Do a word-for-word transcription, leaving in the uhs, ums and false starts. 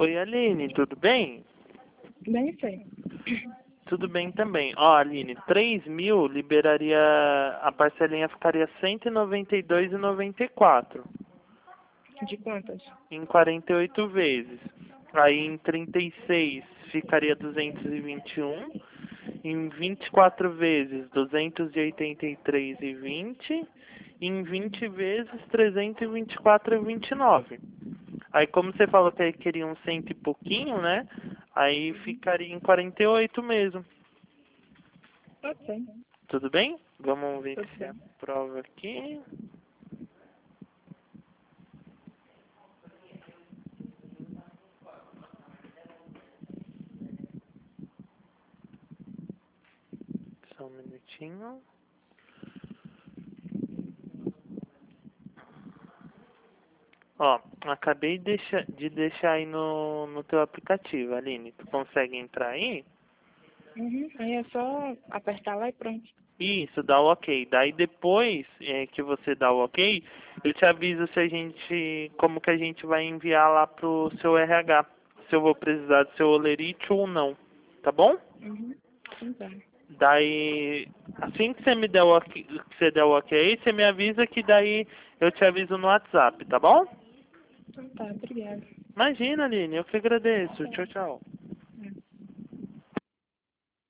Oi, Aline, tudo bem? Bem sei. Tudo bem também. Ó, Aline, três mil liberaria, a parcelinha ficaria cento e noventa e dois reais e noventa e quatro De quantas? em quarenta e oito vezes. Aí em trinta e seis ficaria duzentos e vinte e um, em vinte e quatro vezes duzentos e oitenta e três reais e vinte, e em vinte vezes trezentos e vinte e quatro reais e vinte e nove. Aí como você falou que aí queria um cento e pouquinho, né? Aí ficaria em quarenta e oito mesmo. Ok. Tudo bem? Vamos ver Tudo se bem. aprova aqui. Só um minutinho. Ó, acabei de deixar, de deixar aí no, no teu aplicativo, Aline. Tu consegue entrar aí? Uhum. Aí é só apertar lá e pronto. Isso, dá o ok. Daí depois é, que você dá o ok, eu te aviso se a gente, como que a gente vai enviar lá pro seu R H. Se eu vou precisar do seu olerite ou não. Tá bom? Uhum. Então, Daí, assim que você me der o ok, que você der o ok, você me avisa que daí eu te aviso no WhatsApp, tá bom? então tá, obrigada. Imagina, Aline, eu que agradeço. Tchau. Tchau, tchau.